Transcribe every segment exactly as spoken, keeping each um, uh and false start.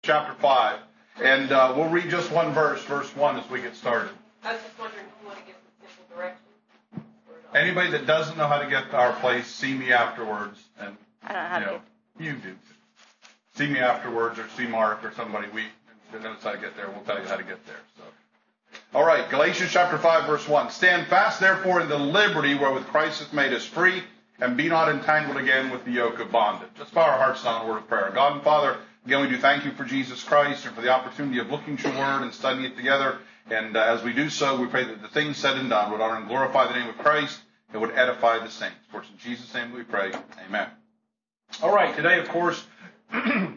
chapter five. And uh, we'll read just one verse, verse one, as we get started. I was just wondering if you want to give some simple directions. Anybody that doesn't know how to get to our place, see me afterwards. And I don't know how you to know, you do. See me afterwards, or see Mark or somebody. We knows how to get there. We'll tell you how to get there. So, all right, Galatians chapter five, verse one. Stand fast, therefore, in the liberty wherewith Christ hath made us free, and be not entangled again with the yoke of bondage. Let's bow our hearts down in a word of prayer. God and Father, again, we do thank you for Jesus Christ and for the opportunity of looking to your word and studying it together. And uh, as we do so, we pray that the things said and done would honor and glorify the name of Christ and would edify the saints. Of course, in Jesus' name we pray. Amen. All right, today, of course, excuse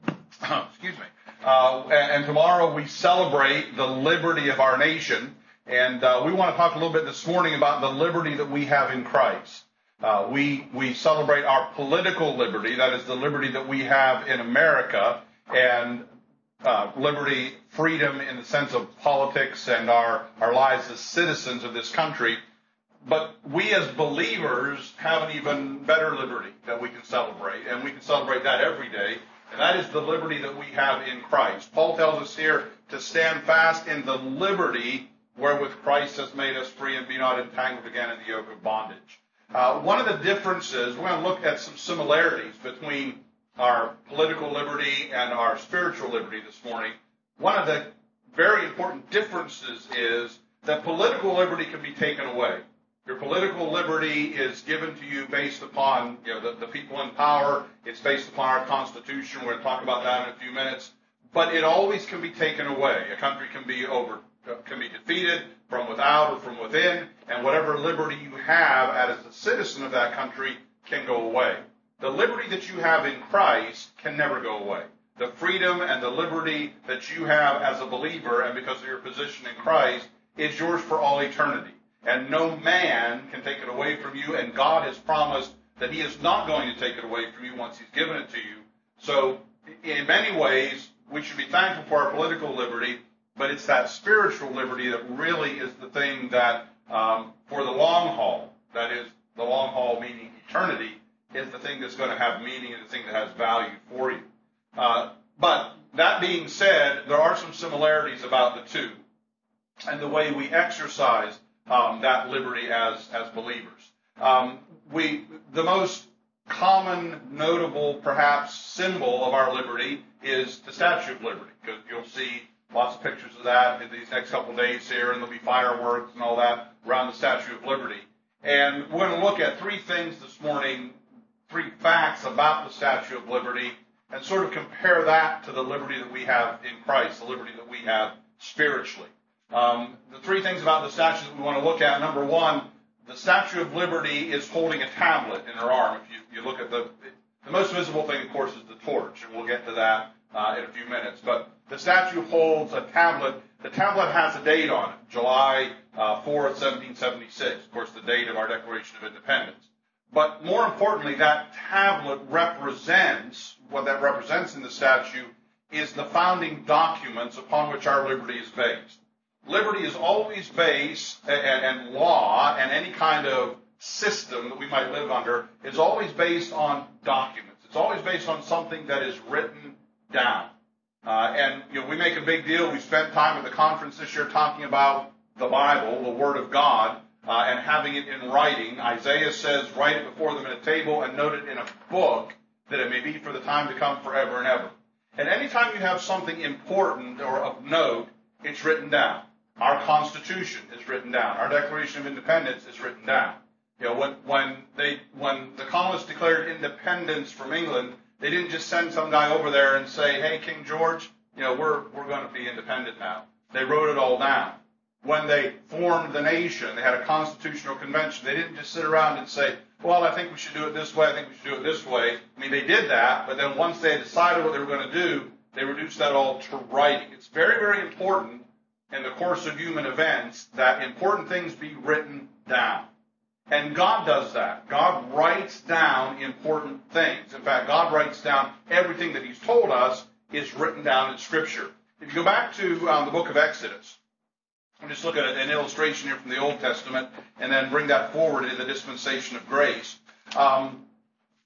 me, uh, and, and tomorrow we celebrate the liberty of our nation. And uh, we want to talk a little bit this morning about the liberty that we have in Christ. Uh, we we celebrate our political liberty, that is the liberty that we have in America, and uh, liberty, freedom in the sense of politics and our, our lives as citizens of this country. But we as believers have an even better liberty that we can celebrate, and we can celebrate that every day, and that is the liberty that we have in Christ. Paul tells us here to stand fast in the liberty wherewith Christ has made us free, and be not entangled again in the yoke of bondage. Uh, one of the differences, we're going to look at some similarities between our political liberty and our spiritual liberty this morning. One of the very important differences is that political liberty can be taken away. Your political liberty is given to you based upon, you know, the, the people in power. It's based upon our Constitution. We're going to talk about that in a few minutes. But it always can be taken away. A country can be over, can be defeated from without or from within, and whatever liberty you have as a citizen of that country can go away. The liberty that you have in Christ can never go away. The freedom and the liberty that you have as a believer, and because of your position in Christ, is yours for all eternity. And no man can take it away from you, and God has promised that he is not going to take it away from you once he's given it to you. So, in many ways, we should be thankful for our political liberty, but it's that spiritual liberty that really is the thing that, um, for the long haul, that is, the long haul meaning eternity, is the thing that's going to have meaning and the thing that has value for you. Uh, but, that being said, there are some similarities about the two, and the way we exercise Um, that liberty as as believers. Um, we the most common, notable, perhaps, symbol of our liberty is the Statue of Liberty, because you'll see lots of pictures of that in these next couple of days here, and there'll be fireworks and all that around the Statue of Liberty. And we're going to look at three things this morning, three facts about the Statue of Liberty, and sort of compare that to the liberty that we have in Christ, the liberty that we have spiritually. Um, the three things about the statue that we want to look at. Number one, the Statue of Liberty is holding a tablet in her arm. If you, you look at the, the most visible thing, of course, is the torch, and we'll get to that uh, in a few minutes. But the statue holds a tablet. The tablet has a date on it, July uh, fourth, seventeen seventy-six, of course, the date of our Declaration of Independence. But more importantly, that tablet represents, what that represents in the statue is the founding documents upon which our liberty is based. Liberty is always based, and, and law, and any kind of system that we might live under, is always based on documents. It's always based on something that is written down. Uh, and, you know, we make a big deal. We spent time at the conference this year talking about the Bible, the Word of God, uh, and having it in writing. Isaiah says, write it before them in a table and note it in a book, that it may be for the time to come forever and ever. And anytime you have something important or of note, it's written down. Our Constitution is written down. Our Declaration of Independence is written down. You know, when when they when the colonists declared independence from England, they didn't just send some guy over there and say, "Hey, King George, you know, we're we're going to be independent now." They wrote it all down. When they formed the nation, they had a constitutional convention. They didn't just sit around and say, "Well, I think we should do it this way. I think we should do it this way." I mean, they did that, but then once they decided what they were going to do, they reduced that all to writing. It's very, very important in the course of human events that important things be written down. And God does that. God writes down important things. In fact, God writes down everything that he's told us is written down in Scripture. If you go back to um, the book of Exodus, I'll just look at an illustration here from the Old Testament and then bring that forward into the dispensation of grace. Um,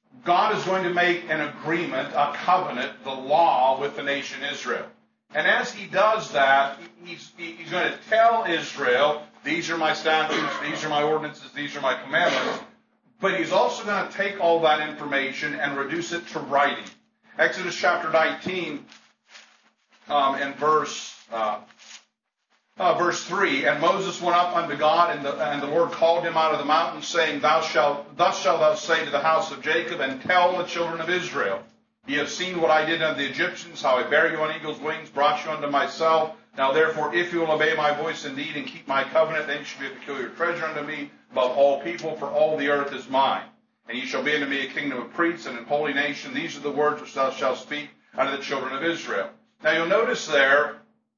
God is going to make an agreement, a covenant, the law with the nation Israel. And as he does that, he's, he's going to tell Israel, these are my statutes, these are my ordinances, these are my commandments. But he's also going to take all that information and reduce it to writing. Exodus chapter nineteen um, and verse uh, uh, verse three. And Moses went up unto God, and the, and the Lord called him out of the mountain, saying, Thou shalt, Thus shalt thou say to the house of Jacob, and tell the children of Israel, Ye have seen what I did unto the Egyptians, how I bare you on eagle's wings, brought you unto myself. Now therefore, if you will obey my voice indeed, and keep my covenant, then you shall be a peculiar treasure unto me above all people, for all the earth is mine. And ye shall be unto me a kingdom of priests and a holy nation. These are the words which thou shalt speak unto the children of Israel. Now you'll notice there,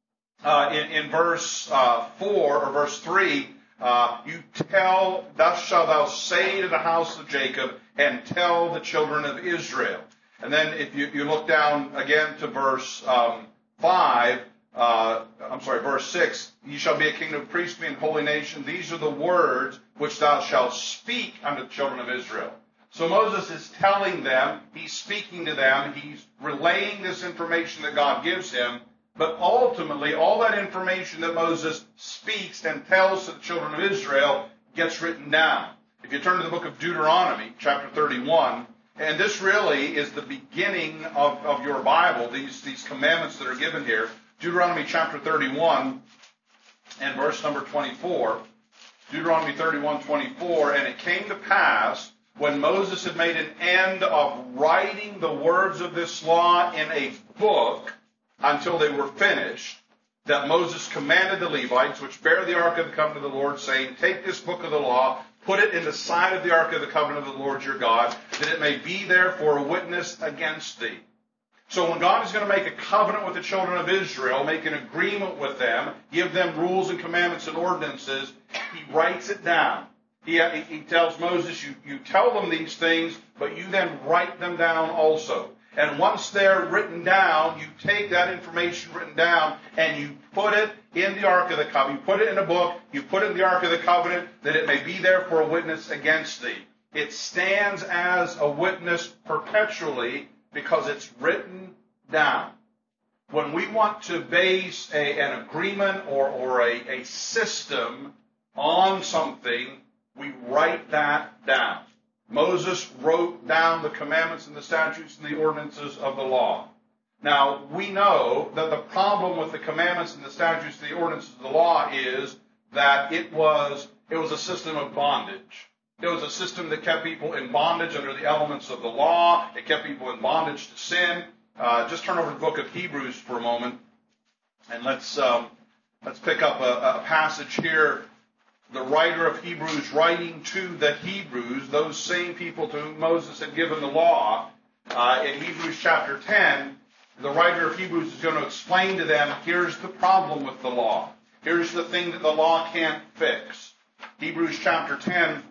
uh, in, in verse uh, four, or verse three, uh, you tell, thus shalt thou say to the house of Jacob, and tell the children of Israel. And then if you, you look down again to verse um, five, uh, I'm sorry, verse six, ye shall be a kingdom of priests, and holy nation. These are the words which thou shalt speak unto the children of Israel. So Moses is telling them, he's speaking to them, he's relaying this information that God gives him, but ultimately all that information that Moses speaks and tells to the children of Israel gets written down. If you turn to the book of Deuteronomy, chapter thirty-one, and this really is the beginning of, of your Bible, these, these commandments that are given here. Deuteronomy chapter thirty-one and verse number twenty-four. Deuteronomy thirty-one, twenty-four, and it came to pass, when Moses had made an end of writing the words of this law in a book until they were finished, that Moses commanded the Levites, which bear the ark of the covenant of the Lord, saying, Take this book of the law, put it in the side of the ark of the covenant of the Lord your God, that it may be there for a witness against thee. So when God is going to make a covenant with the children of Israel, make an agreement with them, give them rules and commandments and ordinances, he writes it down. He, he tells Moses, you, you tell them these things, but you then write them down also. And once they're written down, you take that information written down and you put it in the Ark of the Covenant. You put it in a book, you put it in the Ark of the Covenant, that it may be there for a witness against thee. It stands as a witness perpetually because it's written down. When we want to base a, an agreement or, or a, a system on something, we write that down. Moses wrote down the commandments and the statutes and the ordinances of the law. Now, we know that the problem with the commandments and the statutes and the ordinances of the law is that it was, it was a system of bondage. It was a system that kept people in bondage under the elements of the law. It kept people in bondage to sin. Uh, just turn over to the book of Hebrews for a moment, and let's um, let's pick up a, a passage here. The writer of Hebrews writing to the Hebrews, those same people to whom Moses had given the law, uh, in Hebrews chapter ten, the writer of Hebrews is going to explain to them, here's the problem with the law. Here's the thing that the law can't fix. Hebrews chapter ten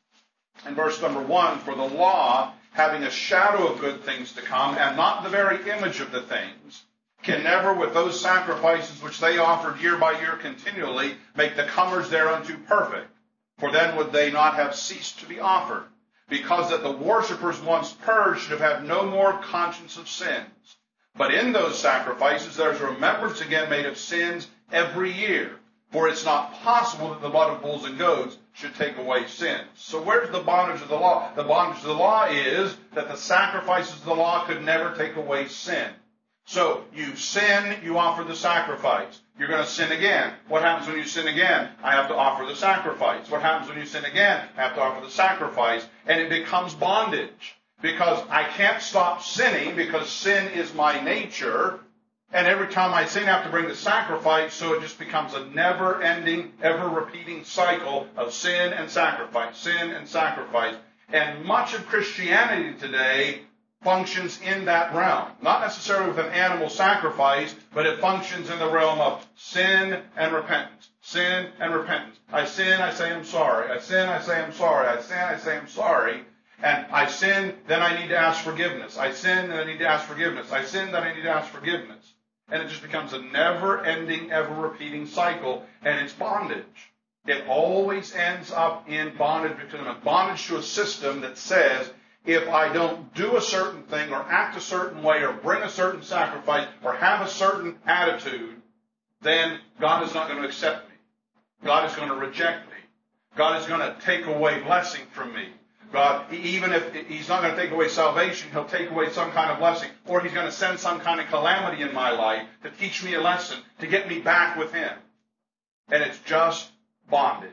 and verse number one, for the law, having a shadow of good things to come, and not the very image of the things, can never, with those sacrifices which they offered year by year continually, make the comers thereunto perfect. For then would they not have ceased to be offered, because that the worshippers once purged should have had no more conscience of sins. But in those sacrifices there is a remembrance again made of sins every year. For it's not possible that the blood of bulls and goats should take away sins. So where's the bondage of the law? The bondage of the law is that the sacrifices of the law could never take away sin. So you sin, you offer the sacrifice. You're going to sin again. What happens when you sin again? I have to offer the sacrifice. What happens when you sin again? I have to offer the sacrifice. And it becomes bondage. Because I can't stop sinning because sin is my nature. And every time I sin, I have to bring the sacrifice. So it just becomes a never-ending, ever-repeating cycle of sin and sacrifice, sin and sacrifice. And much of Christianity today functions in that realm. Not necessarily with an animal sacrifice, but it functions in the realm of sin and repentance. Sin and repentance. I sin, I say I'm sorry. I sin, I say I'm sorry. I sin, I say I'm sorry. And I sin, then I need to ask forgiveness. I sin, then I need to ask forgiveness. I sin, then I need to ask forgiveness. And it just becomes a never-ending, ever-repeating cycle, and it's bondage. It always ends up in bondage, because I'm in bondage to a system that says, if I don't do a certain thing or act a certain way or bring a certain sacrifice or have a certain attitude, then God is not going to accept me. God is going to reject me. God is going to take away blessing from me. God, even if He's not going to take away salvation, He'll take away some kind of blessing, or He's going to send some kind of calamity in my life to teach me a lesson, to get me back with Him. And it's just bondage.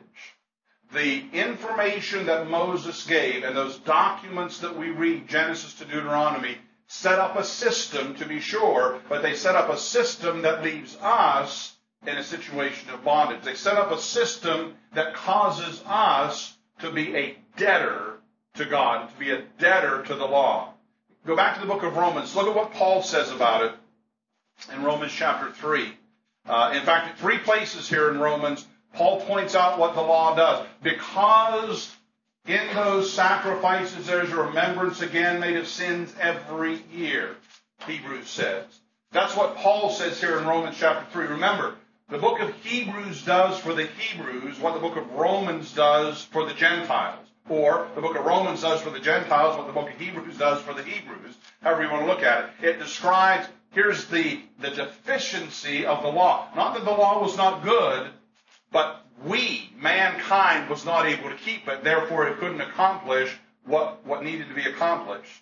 The information that Moses gave and those documents that we read, Genesis to Deuteronomy, set up a system, to be sure, but they set up a system that leaves us in a situation of bondage. They set up a system that causes us to be a debtor to God, to be a debtor to the law. Go back to the book of Romans. Look at what Paul says about it in Romans chapter three. Uh, in fact, in three places here in Romans, Paul points out what the law does. Because in those sacrifices there's a remembrance again made of sins every year, Hebrews says. That's what Paul says here in Romans chapter three. Remember, the book of Hebrews does for the Hebrews what the book of Romans does for the Gentiles. Or the book of Romans does for the Gentiles what the book of Hebrews does for the Hebrews. However you want to look at it. It describes, here's the, the deficiency of the law. Not that the law was not good, but we, mankind, was not able to keep it. Therefore, it couldn't accomplish what, what needed to be accomplished.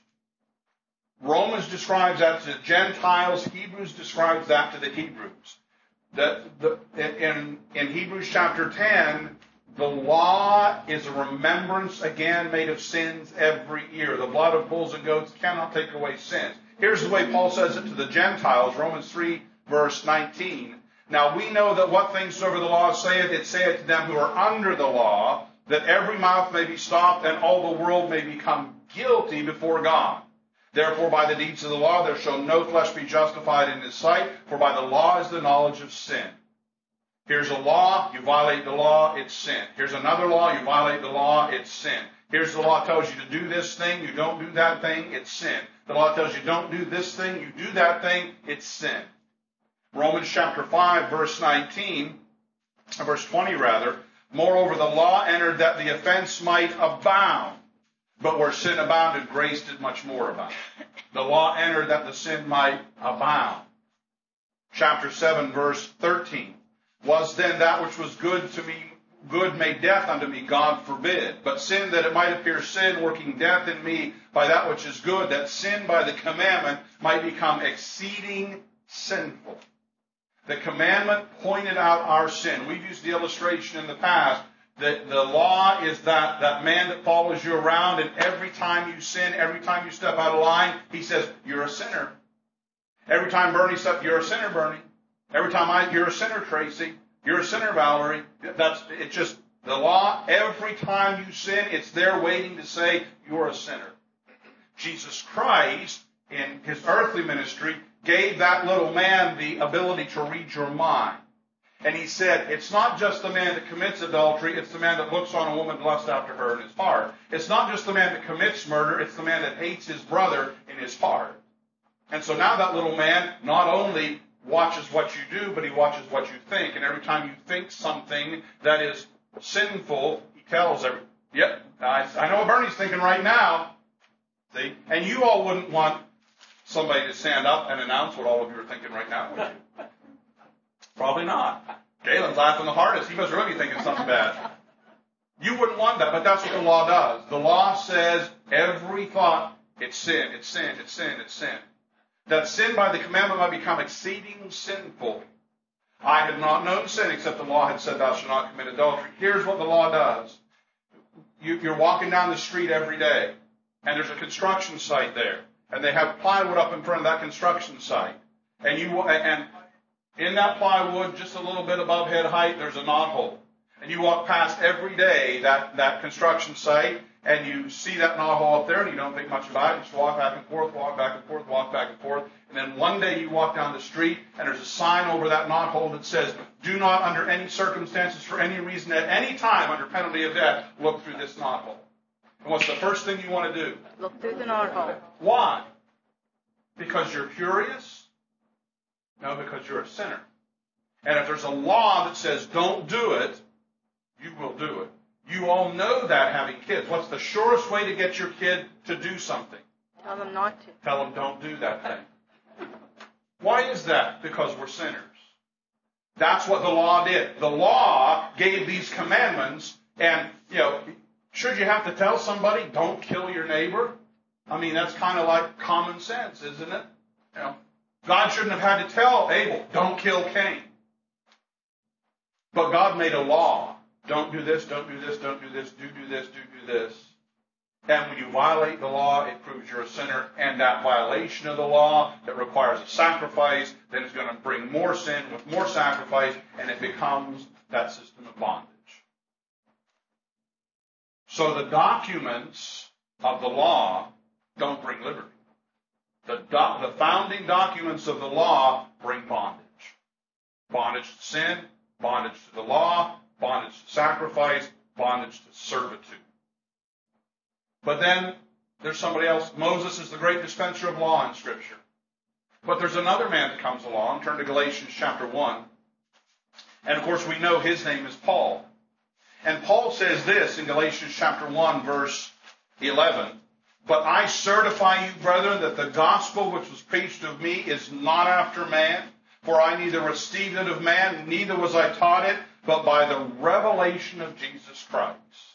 Romans describes that to the Gentiles. Hebrews describes that to the Hebrews. That the, in, in Hebrews chapter ten, the law is a remembrance again made of sins every year. The blood of bulls and goats cannot take away sins. Here's the way Paul says it to the Gentiles, Romans three, verse nineteen. Now we know that what things soever the law saith, it saith to them who are under the law, that every mouth may be stopped and all the world may become guilty before God. Therefore, by the deeds of the law, there shall no flesh be justified in His sight, for by the law is the knowledge of sin. Here's a law, you violate the law, it's sin. Here's another law, you violate the law, it's sin. Here's the law tells you to do this thing, you don't do that thing, it's sin. The law tells you don't do this thing, you do that thing, it's sin. Romans chapter five, verse nineteen, verse twenty rather, moreover the law entered that the offense might abound. But where sin abounded, grace did much more abound. The law entered that the sin might abound. Chapter seven, verse thirteen. Was then that which was good to me, good made death unto me? God forbid. But sin, that it might appear sin, working death in me by that which is good, that sin by the commandment might become exceeding sinful. The commandment pointed out our sin. We've used the illustration in the past that the law is that, that man that follows you around, and every time you sin, every time you step out of line, he says, you're a sinner. Every time Bernie steps, you're a sinner, Bernie. Every time I, you're a sinner, Tracy. You're a sinner, Valerie. That's, it's just the law. Every time you sin, it's there waiting to say, you're a sinner. Jesus Christ, in His earthly ministry, gave that little man the ability to read your mind. And He said, it's not just the man that commits adultery, it's the man that looks on a woman to lust after her in his heart. It's not just the man that commits murder, it's the man that hates his brother in his heart. And so now that little man not only watches what you do, but he watches what you think. And every time you think something that is sinful, he tells every, yep, I, I know what Bernie's thinking right now. See? And you all wouldn't want somebody to stand up and announce what all of you are thinking right now, would you? Probably not. Galen's laughing the hardest. He must really be thinking something bad. You wouldn't want that, but that's what the law does. The law says every thought, it's sin, it's sin, it's sin, it's sin. That sin by the commandment might become exceeding sinful. I had not known sin except the law had said thou shalt not commit adultery. Here's what the law does. You, you're walking down the street every day, and there's a construction site there, and they have plywood up in front of that construction site. And you and in that plywood, just a little bit above head height, there's a knothole. And you walk past every day that, that construction site, and you see that knothole up there, and you don't think much about it. You just walk back and forth, walk back and forth, walk back and forth. And then one day you walk down the street, and there's a sign over that knothole that says, do not under any circumstances, for any reason, at any time, under penalty of death, look through this knothole. And what's the first thing you want to do? Look through the knothole. Why? Because you're curious? No, because you're a sinner. And if there's a law that says don't do it, you will do it. You all know that having kids. What's the surest way to get your kid to do something? Tell them not to. Tell them don't do that thing. Why is that? Because we're sinners. That's what the law did. The law gave these commandments, and, you know, should you have to tell somebody, don't kill your neighbor? I mean, that's kind of like common sense, isn't it? You know, God shouldn't have had to tell Abel, don't kill Cain. But God made a law. Don't do this, don't do this, don't do this, do do this, do do this. And when you violate the law, it proves you're a sinner. And that violation of the law that requires a sacrifice, then is going to bring more sin with more sacrifice, and it becomes that system of bondage. So the documents of the law don't bring liberty. The, do- the founding documents of the law bring bondage. Bondage to sin, bondage to the law, bondage to sacrifice, bondage to servitude. But then there's somebody else. Moses is the great dispenser of law in Scripture. But there's another man that comes along. Turn to Galatians chapter one. And of course we know his name is Paul. And Paul says this in Galatians chapter one, verse eleven. But I certify you, brethren, that the gospel which was preached of me is not after man. For I neither received it of man, neither was I taught it, but by the revelation of Jesus Christ.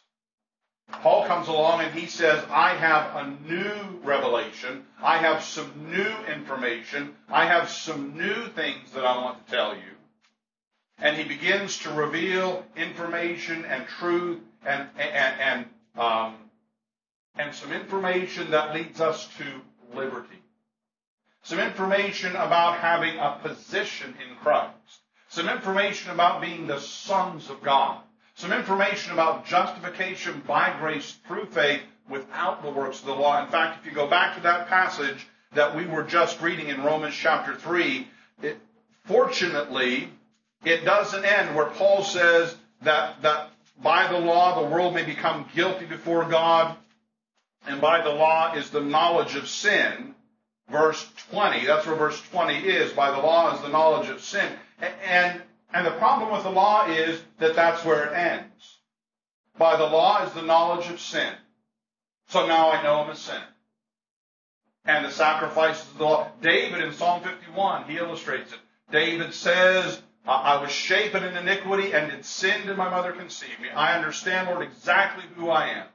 Paul comes along and he says, I have a new revelation. I have some new information. I have some new things that I want to tell you. And he begins to reveal information and truth and, and, and, um, and some information that leads us to liberty. Some information about having a position in Christ. Some information about being the sons of God. Some information about justification by grace through faith without the works of the law. In fact, if you go back to that passage that we were just reading in Romans chapter three, it, fortunately, it doesn't end where Paul says that, that by the law the world may become guilty before God, and by the law is the knowledge of sin. Verse twenty, that's where verse twenty is. By the law is the knowledge of sin. And, and the problem with the law is that that's where it ends. By the law is the knowledge of sin. So now I know I'm a sinner. And the sacrifices of the law. David in Psalm fifty-one, he illustrates it. David says, I was shapen in iniquity and did sin did my mother conceive me. I understand, Lord, exactly who I am.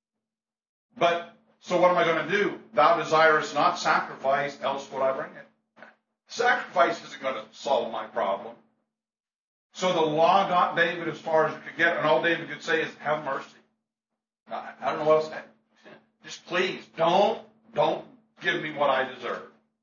But, so what am I going to do? Thou desirest not sacrifice, else would I bring it. Sacrifice isn't going to solve my problem. So the law got David as far as it could get, and all David could say is, have mercy. I, I don't know what else to say. Just please, don't, don't give me what I deserve.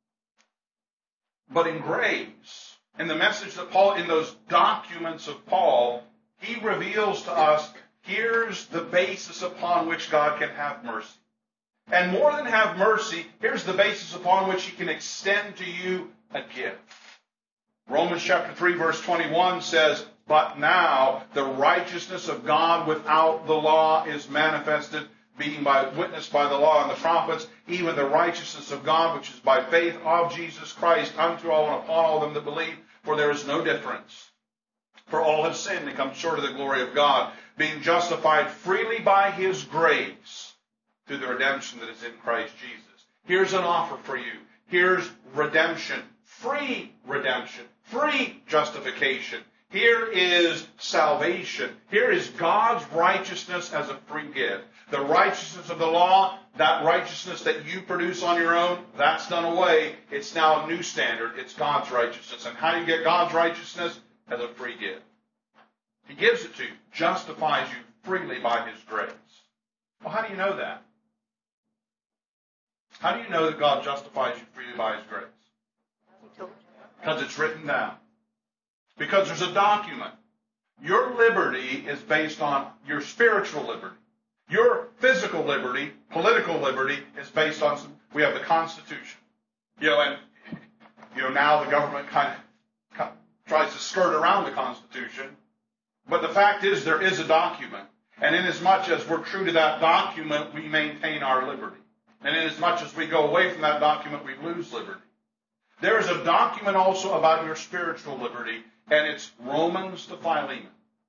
But in grace, in the message that Paul, in those documents of Paul, he reveals to us, here's the basis upon which God can have mercy. And more than have mercy, here's the basis upon which he can extend to you a gift. Romans chapter three verse twenty-one says, but now the righteousness of God without the law is manifested, being by witnessed by the law and the prophets, even the righteousness of God which is by faith of Jesus Christ unto all and upon all them that believe, for there is no difference. For all have sinned and come short of the glory of God, being justified freely by his grace through the redemption that is in Christ Jesus. Here's an offer for you. Here's redemption. Free redemption. Free justification. Here is salvation. Here is God's righteousness as a free gift. The righteousness of the law, that righteousness that you produce on your own, that's done away. It's now a new standard. It's God's righteousness. And how do you get God's righteousness? As a free gift. He gives it to you. Justifies you freely by his grace. Well, how do you know that? How do you know that God justifies you freely by his grace? Because it's written down. Because there's a document. Your liberty is based on your spiritual liberty. Your physical liberty, political liberty, is based on some, we have the Constitution. You know, and you know now the government kind of tries to skirt around the Constitution. But the fact is there is a document. And inasmuch as we're true to that document, we maintain our liberty. And inasmuch as we go away from that document, we lose liberty. There is a document also about your spiritual liberty, and it's Romans to Philemon.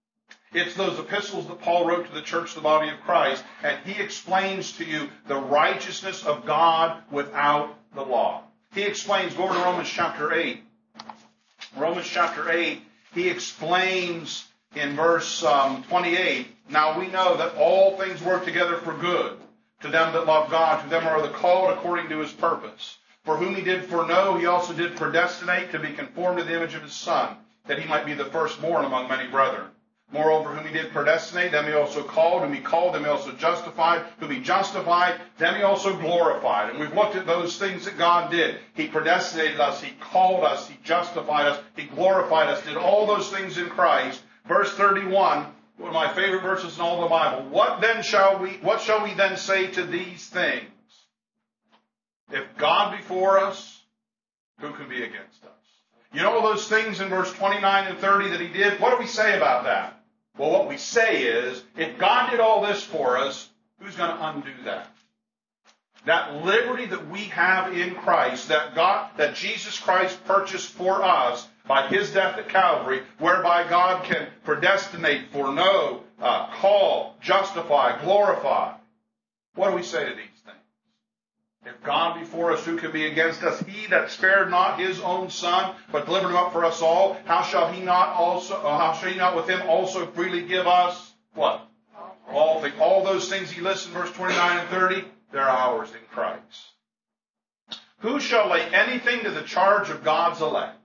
It's those epistles that Paul wrote to the church, the body of Christ, and he explains to you the righteousness of God without the law. He explains, go over to Romans chapter eight. Romans chapter eight, he explains in verse um, twenty-eight, now we know that all things work together for good to them that love God, to them are the called according to his purpose. For whom he did foreknow, he also did predestinate to be conformed to the image of his Son, that he might be the firstborn among many brethren. Moreover, whom he did predestinate, them he also called. Whom he called, them he also justified. Whom he justified, them he also glorified. And we've looked at those things that God did. He predestinated us. He called us. He justified us. He glorified us. Did all those things in Christ. Verse thirty-one, one of my favorite verses in all the Bible. What then shall we, what shall we then say to these things? If God be for us, who can be against us? You know all those things in verse twenty-nine and thirty that he did? What do we say about that? Well, what we say is, if God did all this for us, who's going to undo that? That liberty that we have in Christ, that God, that Jesus Christ purchased for us by his death at Calvary, whereby God can predestinate, foreknow, uh, call, justify, glorify. What do we say to these things? If God be for us, who can be against us? He that spared not his own Son, but delivered him up for us all, how shall he not also, uh, how shall he not with him also freely give us what? All things. All those things he lists in verse twenty-nine and thirty, they're ours in Christ. Who shall lay anything to the charge of God's elect?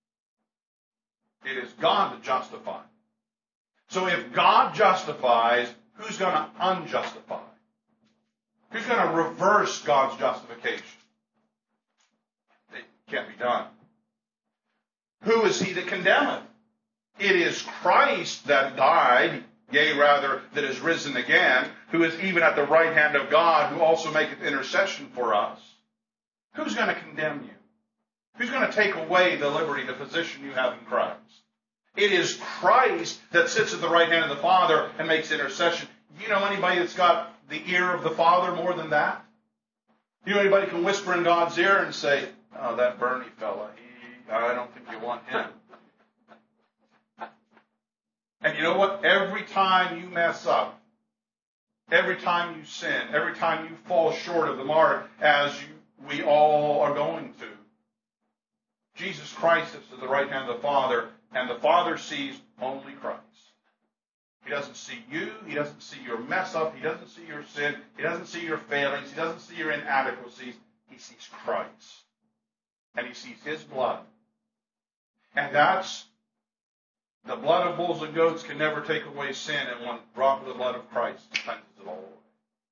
It is God that justifies. So if God justifies, who's going to unjustify? Who's going to reverse God's justification? It can't be done. Who is he that condemneth? It is Christ that died, yea, rather, that is risen again, who is even at the right hand of God, who also maketh intercession for us. Who's going to condemn you? Who's going to take away the liberty, the position you have in Christ? It is Christ that sits at the right hand of the Father and makes intercession. You know anybody that's got the ear of the Father more than that? You know anybody can whisper in God's ear and say, oh, that Bernie fella, he, I don't think you want him. And you know what? Every time you mess up, every time you sin, every time you fall short of the mark, as you, we all are going to, Jesus Christ sits at the right hand of the Father, and the Father sees only Christ. He doesn't see you. He doesn't see your mess up. He doesn't see your sin. He doesn't see your failings. He doesn't see your inadequacies. He sees Christ. And he sees his blood. And that's, the blood of bulls and goats can never take away sin, and one drop of the blood of Christ cleanses it all away.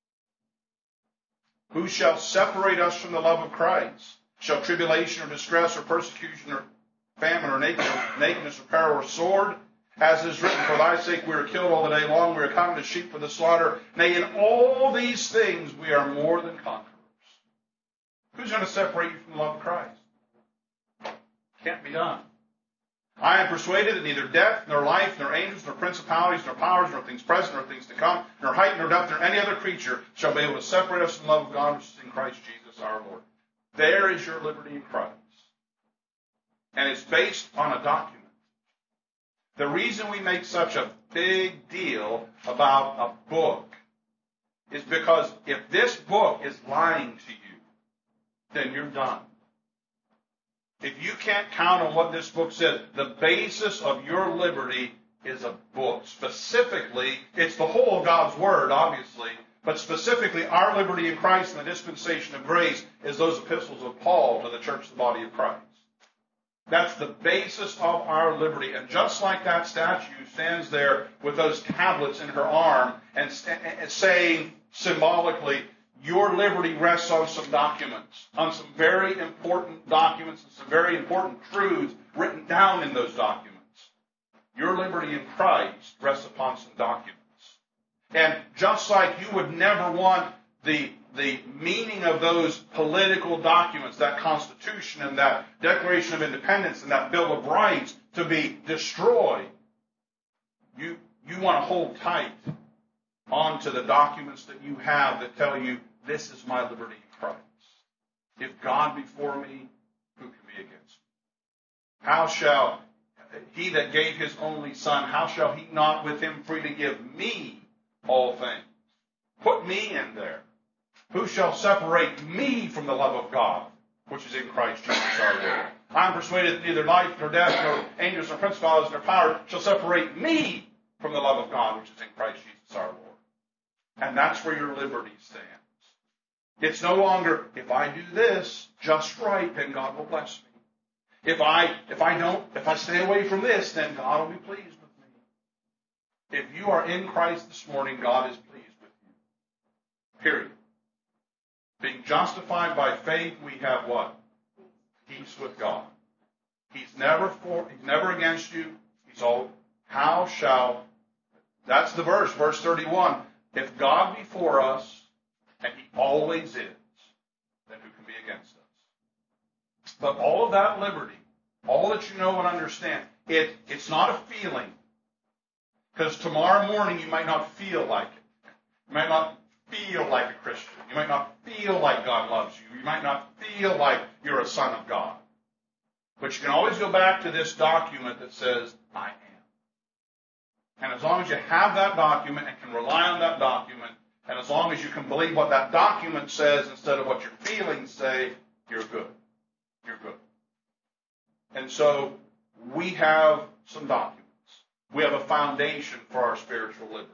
Who shall separate us from the love of Christ? Shall tribulation or distress or persecution or famine or nakedness or peril or sword? As is written, for thy sake we are killed all the day long, we are counted as sheep for the slaughter. Nay, in all these things we are more than conquerors. Who's going to separate you from the love of Christ? Can't be done. I am persuaded that neither death, nor life, nor angels, nor principalities, nor powers, nor things present, nor things to come, nor height, nor depth, nor any other creature shall be able to separate us from the love of God which is in Christ Jesus our Lord. There is your liberty in Christ. And it's based on a document. The reason we make such a big deal about a book is because if this book is lying to you, then you're done. If you can't count on what this book says, the basis of your liberty is a book. Specifically, it's the whole of God's Word, obviously, but specifically our liberty in Christ and the dispensation of grace is those epistles of Paul to the church, the body of Christ. That's the basis of our liberty. And just like that statue stands there with those tablets in her arm and, and saying symbolically, your liberty rests on some documents, on some very important documents and some very important truths written down in those documents. Your liberty in Christ rests upon some documents. And just like you would never want the the meaning of those political documents, that Constitution and that Declaration of Independence and that Bill of Rights to be destroyed, you, you want to hold tight onto the documents that you have that tell you, this is my liberty in Christ. If God be for me, who can be against me? How shall, he that gave his only Son, how shall he not with him freely give me all things? Put me in there. Who shall separate me from the love of God, which is in Christ Jesus our Lord? I am persuaded that neither life nor death nor angels nor principalities nor power shall separate me from the love of God, which is in Christ Jesus our Lord. And that's where your liberty stands. It's no longer, if I do this just right, then God will bless me. If I if I don't, if I stay away from this, then God will be pleased with me. If you are in Christ this morning, God is pleased with you. Period. Being justified by faith, we have what? Peace with God. He's never for, he's never against you. He's all, how shall, that's the verse, verse thirty-one. If God be for us, and he always is, then who can be against us? But all of that liberty, all that you know and understand, it, it's not a feeling. Because tomorrow morning you might not feel like it. You might not feel like a Christian. You might not feel like God loves you. You might not feel like you're a son of God. But you can always go back to this document that says, I am. And as long as you have that document and can rely on that document, and as long as you can believe what that document says instead of what your feelings say, you're good. You're good. And so we have some documents. We have a foundation for our spiritual liberty.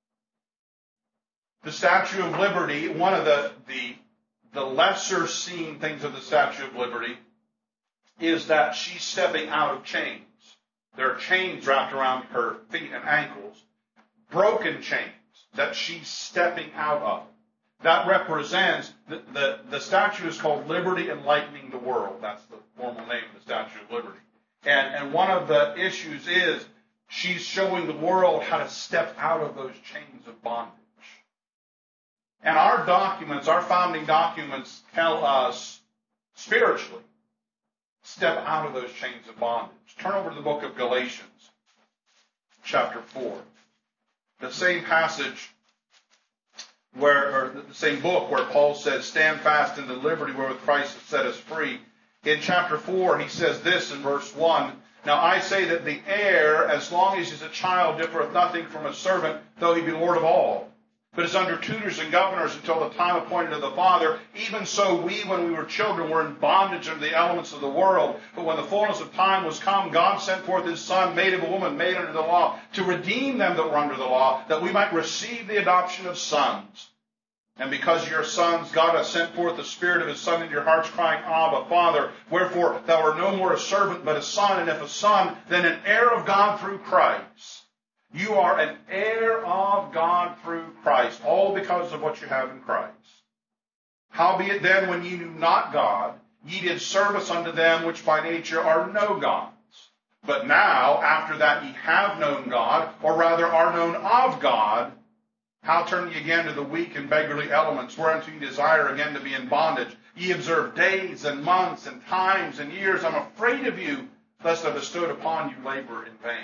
The Statue of Liberty, one of the, the, the lesser seen things of the Statue of Liberty is that she's stepping out of chains. There are chains wrapped around her feet and ankles, broken chains that she's stepping out of. That represents, the, the, the statue is called Liberty Enlightening the World. That's the formal name of the Statue of Liberty. And, and one of the issues is she's showing the world how to step out of those chains of bondage. And our documents, our founding documents tell us spiritually, step out of those chains of bondage. Turn over to the book of Galatians, chapter four. The same passage where, or the same book where Paul says, stand fast in the liberty wherewith Christ has set us free. In chapter four, he says this in verse one, now I say that the heir, as long as he is a child, differeth nothing from a servant, though he be Lord of all, but is under tutors and governors until the time appointed of the Father. Even so we, when we were children, were in bondage under the elements of the world. But when the fullness of time was come, God sent forth his Son, made of a woman, made under the law, to redeem them that were under the law, that we might receive the adoption of sons. And because ye are sons, God hath sent forth the Spirit of his Son into your hearts, crying, Abba, Father. Wherefore thou art no more a servant, but a son, and if a son, then an heir of God through Christ. You are an heir of God through Christ, all because of what you have in Christ. Howbeit then, when ye knew not God, ye did service unto them which by nature are no gods. But now, after that ye have known God, or rather are known of God, how turn ye again to the weak and beggarly elements, whereunto ye desire again to be in bondage? Ye observe days and months and times and years. I'm afraid of you, lest I bestowed upon you labor in vain.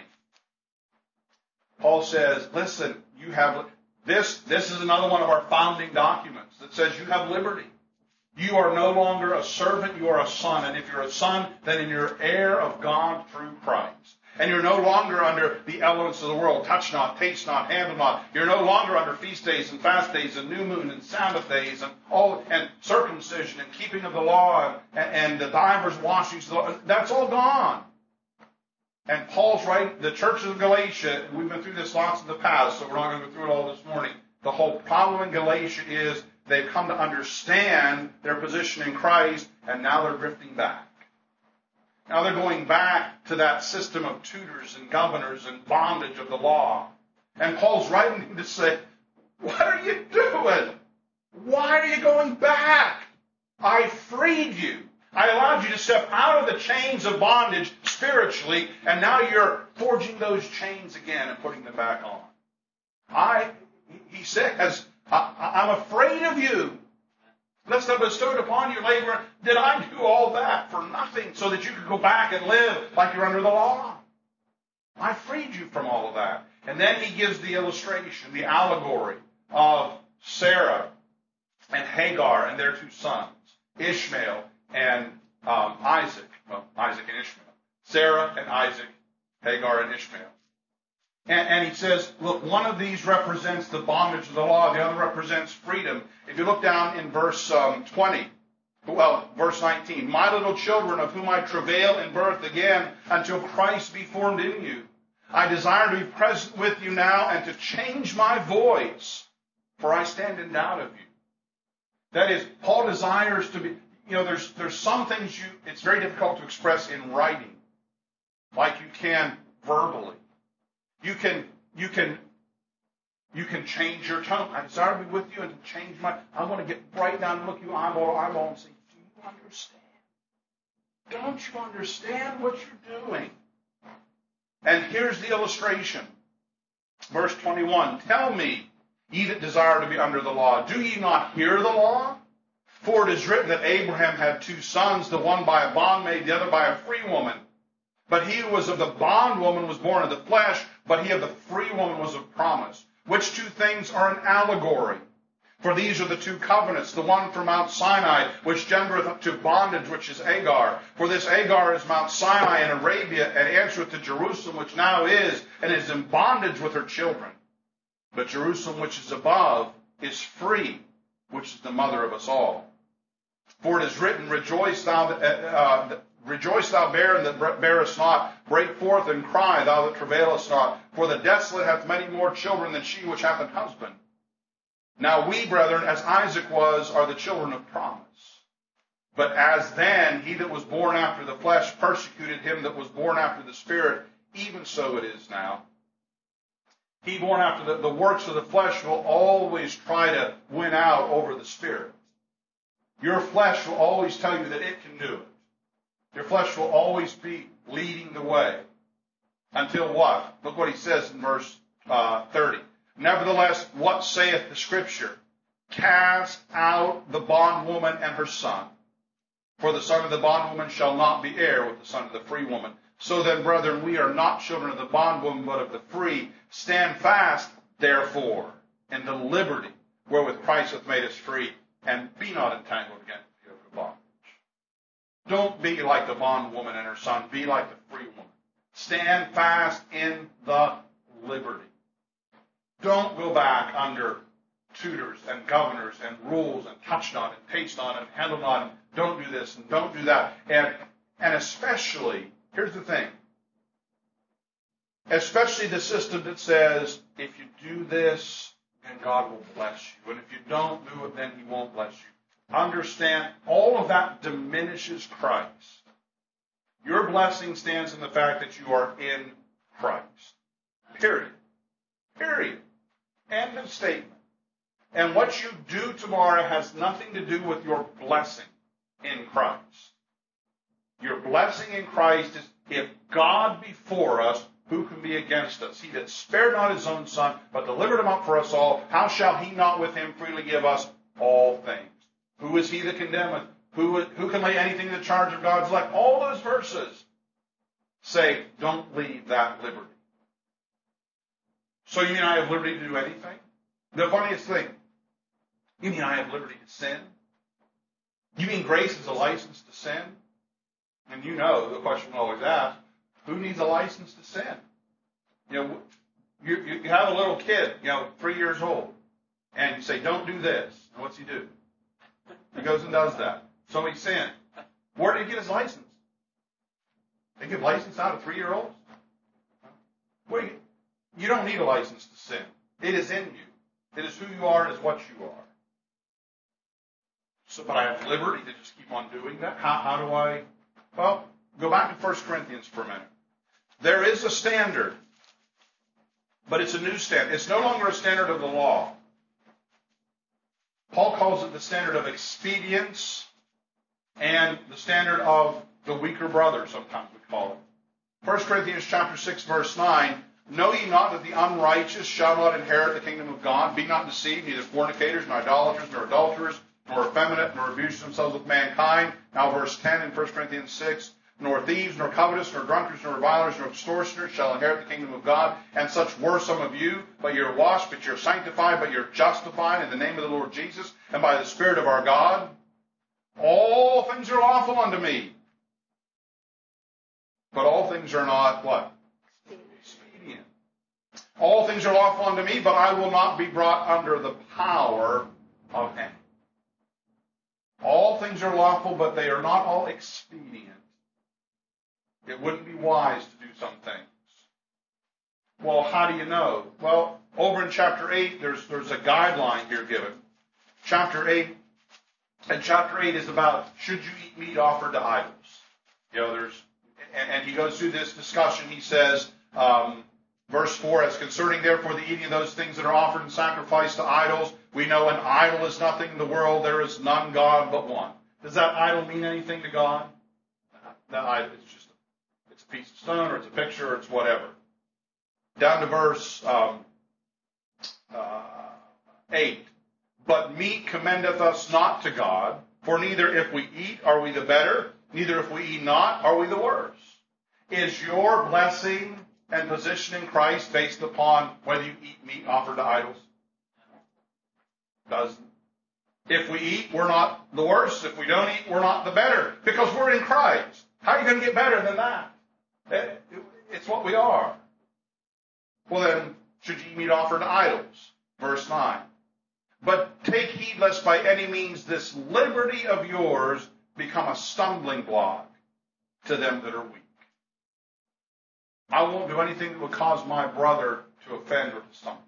Paul says, listen, you have this, this is another one of our founding documents that says you have liberty. You are no longer a servant, you are a son. And if you're a son, then you're heir of God through Christ. And you're no longer under the elements of the world. Touch not, taste not, handle not. You're no longer under feast days and fast days and new moon and Sabbath days and all and circumcision and keeping of the law and, and the divers washings. That's all gone. And Paul's right, the church of Galatia, and we've been through this lots in the past, so we're not going to go through it all this morning. The whole problem in Galatia is they've come to understand their position in Christ, and now they're drifting back. Now they're going back to that system of tutors and governors and bondage of the law. And Paul's writing to say, what are you doing? Why are you going back? I freed you. I allowed you to step out of the chains of bondage spiritually, and now you're forging those chains again and putting them back on. I, he says, I, I'm afraid of you. Lest I bestowed upon you labor. Did I do all that for nothing so that you could go back and live like you're under the law? I freed you from all of that. And then he gives the illustration, the allegory of Sarah and Hagar and their two sons, Ishmael and um, Isaac. Well, Isaac and Ishmael. Sarah and Isaac Hagar and Ishmael. And, and he says, look, one of these represents the bondage of the law. The other represents freedom. If you look down in verse um, twenty, well, verse nineteen, my little children, of whom I travail in birth again until Christ be formed in you. I desire to be present with you now and to change my voice, for I stand in doubt of you. That is, Paul desires to be, you know, there's there's some things you, it's very difficult to express in writing, like you can verbally. You can, you can, you can change your tone. I desire to be with you and to change my, I want to get right down and look you eyeball to eyeball and say, do you understand? Don't you understand what you're doing? And here's the illustration. Verse twenty-one, tell me, ye that desire to be under the law, do ye not hear the law? For it is written that Abraham had two sons, the one by a bondmaid, the other by a free woman. But he who was of the bondwoman was born of the flesh, but he of the free woman was of promise. Which two things are an allegory? For these are the two covenants, the one from Mount Sinai, which gendereth to bondage, which is Agar. For this Agar is Mount Sinai in Arabia, and answereth to Jerusalem, which now is, and is in bondage with her children. But Jerusalem, which is above, is free, which is the mother of us all. For it is written, Rejoice thou, that, uh, rejoice thou barren that bearest not, break forth and cry, thou that travailest not. For the desolate hath many more children than she which hath an husband. Now we, brethren, as Isaac was, are the children of promise. But as then he that was born after the flesh persecuted him that was born after the Spirit, even so it is now. He born after the, the works of the flesh will always try to win out over the Spirit. Your flesh will always tell you that it can do it. Your flesh will always be leading the way. Until what? Look what he says in verse uh, thirty. Nevertheless, what saith the Scripture? Cast out the bondwoman and her son. For the son of the bondwoman shall not be heir with the son of the free woman. So then, brethren, we are not children of the bondwoman, but of the free. Stand fast, therefore, in the liberty wherewith Christ hath made us free, and be not entangled again with the yoke of bondage. Don't be like the bondwoman and her son. Be like the free woman. Stand fast in the liberty. Don't go back under tutors and governors and rules and touch not and taste not and handle not and don't do this and don't do that. And, and especially, here's the thing, especially the system that says, if you do this, then God will bless you. And if you don't do it, then he won't bless you. Understand, all of that diminishes Christ. Your blessing stands in the fact that you are in Christ. Period. Period. End of statement. And what you do tomorrow has nothing to do with your blessing in Christ. Your blessing in Christ is, if God be for us, who can be against us? He that spared not his own son, but delivered him up for us all, how shall he not with him freely give us all things? Who is he that condemneth? Who, who can lay anything to the charge of God's elect? All those verses say, don't leave that liberty. So you mean I have liberty to do anything? The funniest thing, you mean I have liberty to sin? You mean grace is a license to sin? And you know the question we always ask, who needs a license to sin? You know, you, you have a little kid, you know, three years old, and you say, don't do this. And what's he do? He goes and does that. So he sinned. Where did he get his license? They give license out to three-year-olds? Wait, you don't need a license to sin. It is in you. It is who you are. It is what you are. So, but I have liberty to just keep on doing that. How, how do I? Well, go back to First Corinthians for a minute. There is a standard, but it's a new standard. It's no longer a standard of the law. Paul calls it the standard of expedience and the standard of the weaker brother, sometimes we call it. First Corinthians chapter six, verse nine, know ye not that the unrighteous shall not inherit the kingdom of God? Be not deceived, neither fornicators, nor idolaters, nor adulterers, nor effeminate, nor abuse themselves with mankind. Now verse ten in First Corinthians six, nor thieves, nor covetous, nor drunkards, nor revilers, nor extortioners shall inherit the kingdom of God. And such were some of you, but you're washed, but you're sanctified, but you're justified in the name of the Lord Jesus, and by the Spirit of our God. All things are lawful unto me, but all things are not what? All things are lawful unto me, but I will not be brought under the power of any. All things are lawful, but they are not all expedient. It wouldn't be wise to do some things. Well, how do you know? Well, over in chapter eight, there's, there's a guideline here given. Chapter eight, and chapter eight is about, should you eat meat offered to idols? You know, there's, and, and he goes through this discussion. He says, um, verse four, as concerning therefore the eating of those things that are offered in sacrifice to idols, we know an idol is nothing in the world. There is none God but one. Does that idol mean anything to God? That idol is just, it's a piece of stone, or it's a picture, or it's whatever. Down to verse um, uh, eight. But meat commendeth us not to God, for neither if we eat are we the better, neither if we eat not are we the worse. Is your blessing and position in Christ based upon whether you eat meat offered to idols? Doesn't. If we eat, we're not the worse. If we don't eat, we're not the better, because we're in Christ. How are you going to get better than that? It's what we are. Well then, should you eat meat offered to idols? Verse nine. But take heed lest by any means this liberty of yours become a stumbling block to them that are weak. I won't do anything that would cause my brother to offend or to stumble.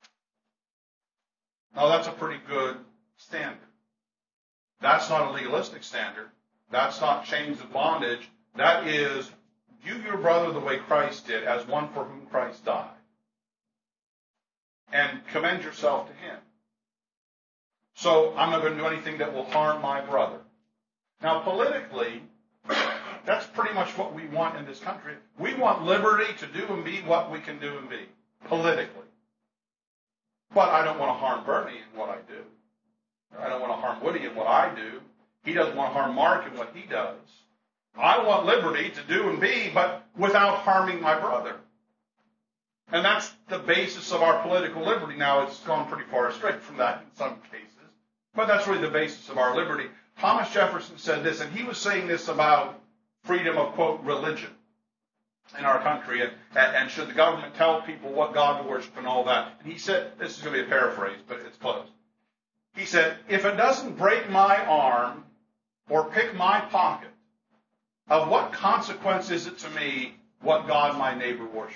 Now that's a pretty good standard. That's not a legalistic standard. That's not chains of bondage. That is, view your brother the way Christ did, as one for whom Christ died. And commend yourself to him. So I'm not going to do anything that will harm my brother. Now politically, that's pretty much what we want in this country. We want liberty to do and be what we can do and be, politically. But I don't want to harm Bernie in what I do. I don't want to harm Woody in what I do. He doesn't want to harm Mark in what he does. I want liberty to do and be, but without harming my brother. And that's the basis of our political liberty. Now, it's gone pretty far astray from that in some cases. But that's really the basis of our liberty. Thomas Jefferson said this, and he was saying this about freedom of, quote, religion in our country, and, and should the government tell people what God to worship and all that. And he said, this is going to be a paraphrase, but it's close. He said, if it doesn't break my arm or pick my pocket, of what consequence is it to me what God my neighbor worships?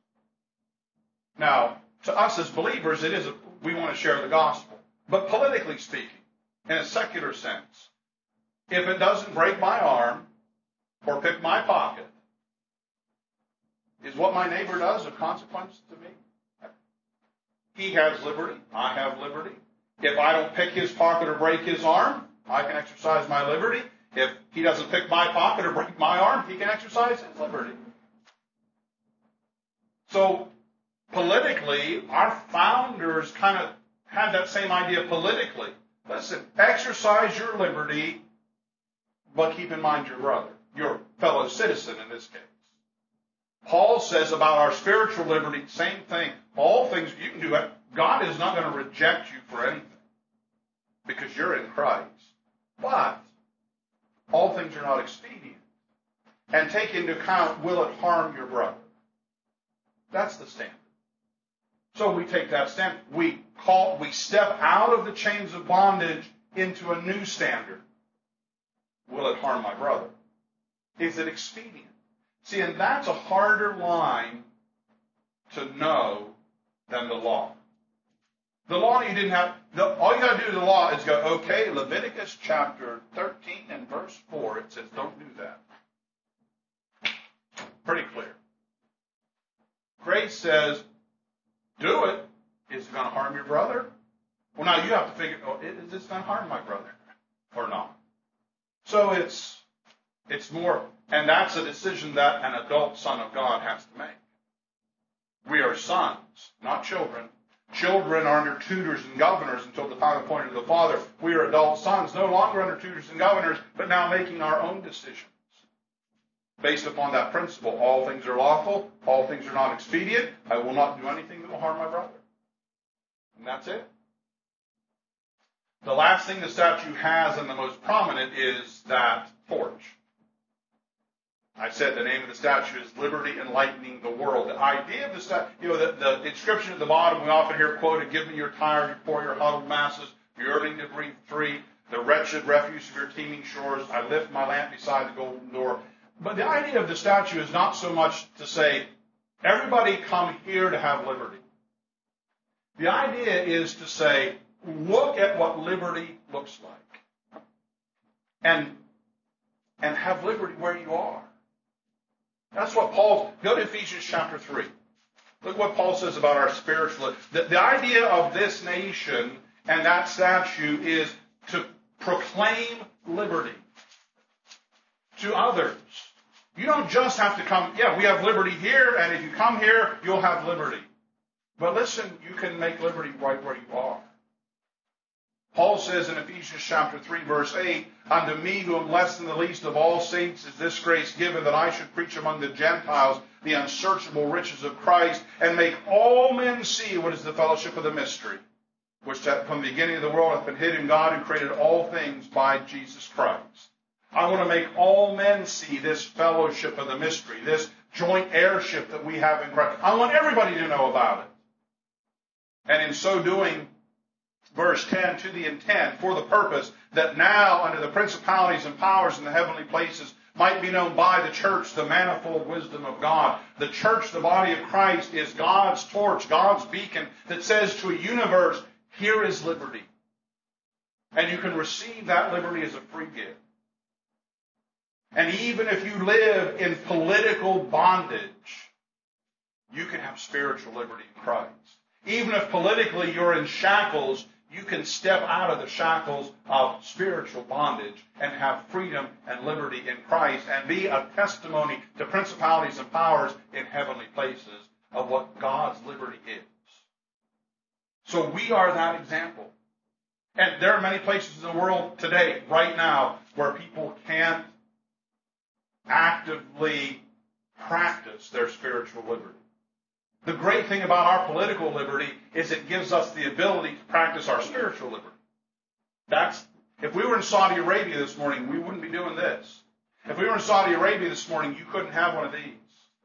Now, to us as believers, it is a, we want to share the gospel. But politically speaking, in a secular sense, if it doesn't break my arm or pick my pocket, is what my neighbor does of consequence to me? He has liberty. I have liberty. If I don't pick his pocket or break his arm, I can exercise my liberty. If he doesn't pick my pocket or break my arm, he can exercise his liberty. So, politically, our founders kind of had that same idea politically. Listen, exercise your liberty, but keep in mind your brother, your fellow citizen in this case. Paul says about our spiritual liberty, same thing. All things you can do. God is not going to reject you for anything because you're in Christ. But all things are not expedient. And take into account, will it harm your brother? That's the standard. So we take that standard. We call, we step out of the chains of bondage into a new standard. Will it harm my brother? Is it expedient? See, and that's a harder line to know than the law. The law, you didn't have, the, all you got to do to the law is go, okay, Leviticus chapter thirteen and verse four, it says don't do that. Pretty clear. Grace says, do it. Is it going to harm your brother? Well, now you have to figure, oh, is this going to harm my brother or not? So it's, it's more, and that's a decision that an adult son of God has to make. We are sons, not children. Children are under tutors and governors until the time appointed of the Father. We are adult sons, no longer under tutors and governors, but now making our own decisions. Based upon that principle, all things are lawful, all things are not expedient. I will not do anything that will harm my brother. And that's it. The last thing the statute has, and the most prominent, is that porch. I said the name of the statue is Liberty Enlightening the World. The idea of the statue, you know, the, the inscription at the bottom, we often hear quoted, give me your tired, your poor, your huddled masses, your yearning to breathe free, the wretched refuse of your teeming shores. I lift my lamp beside the golden door. But the idea of the statue is not so much to say, everybody come here to have liberty. The idea is to say, look at what liberty looks like. And, and have liberty where you are. That's what Paul, go to Ephesians chapter three. Look what Paul says about our spiritual, the, the idea of this nation and that statue is to proclaim liberty to others. You don't just have to come, yeah, we have liberty here, and if you come here, you'll have liberty. But listen, you can make liberty right where you are. Paul says in Ephesians chapter three, verse eight, unto me who am less than the least of all saints is this grace given, that I should preach among the Gentiles the unsearchable riches of Christ, and make all men see what is the fellowship of the mystery, which from the beginning of the world hath been hid in God, who created all things by Jesus Christ. I want to make all men see this fellowship of the mystery, this joint heirship that we have in Christ. I want everybody to know about it. And in so doing, verse ten, to the intent, for the purpose, that now under the principalities and powers in the heavenly places might be known by the church the manifold wisdom of God. The church, the body of Christ, is God's torch, God's beacon that says to a universe, here is liberty. And you can receive that liberty as a free gift. And even if you live in political bondage, you can have spiritual liberty in Christ. Even if politically you're in shackles, you can step out of the shackles of spiritual bondage and have freedom and liberty in Christ and be a testimony to principalities and powers in heavenly places of what God's liberty is. So we are that example. And there are many places in the world today, right now, where people can't actively practice their spiritual liberty. The great thing about our political liberty is it gives us the ability to practice our spiritual liberty. That's, if we were in Saudi Arabia this morning, we wouldn't be doing this. If we were in Saudi Arabia this morning, you couldn't have one of these.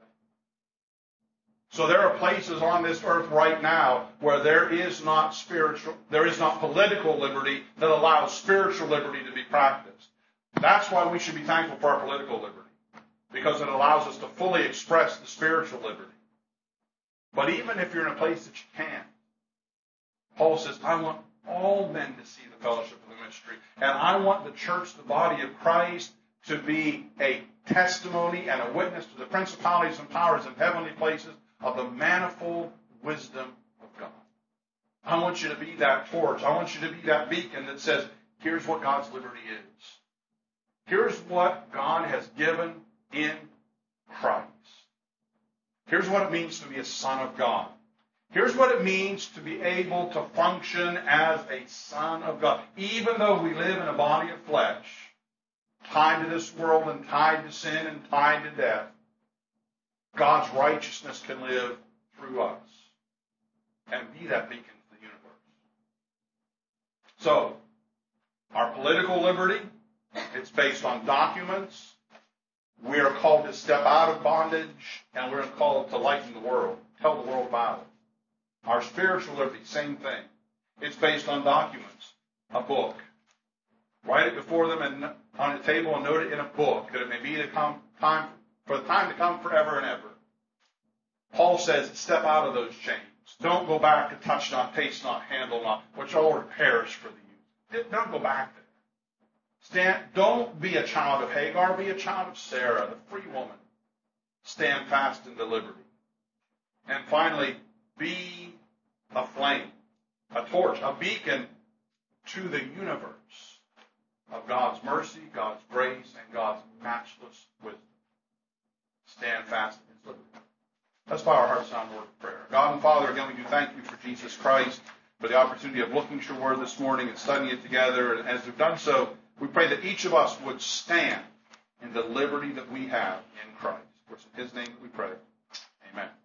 So there are places on this earth right now where there is not spiritual, there is not political liberty that allows spiritual liberty to be practiced. That's why we should be thankful for our political liberty, because it allows us to fully express the spiritual liberty. But even if you're in a place that you can't, Paul says, I want all men to see the fellowship of the mystery. And I want the church, the body of Christ, to be a testimony and a witness to the principalities and powers in heavenly places of the manifold wisdom of God. I want you to be that torch. I want you to be that beacon that says, here's what God's liberty is. Here's what God has given in Christ. Here's what it means to be a son of God. Here's what it means to be able to function as a son of God. Even though we live in a body of flesh, tied to this world and tied to sin and tied to death, God's righteousness can live through us and be that beacon to the universe. So, our political liberty, it's based on documents. We are called to step out of bondage, and we're called to lighten the world, tell the world about it. Our spiritual liberty, same thing. It's based on documents, a book. Write it before them and on a table and note it in a book, that it may be the come, time for the time to come forever and ever. Paul says, step out of those chains. Don't go back to touch not, taste not, handle not, which all will perish for the youth. Don't go back there. Stand, don't be a child of Hagar, be a child of Sarah, the free woman. Stand fast in the liberty. And finally, be a flame, a torch, a beacon to the universe of God's mercy, God's grace, and God's matchless wisdom. Stand fast in His liberty. Let's bow our hearts down in word of prayer. God and Father, again, we do thank you for Jesus Christ, for the opportunity of looking at your word this morning and studying it together. And as we've done so, we pray that each of us would stand in the liberty that we have in Christ. For it's in His name that we pray. Amen.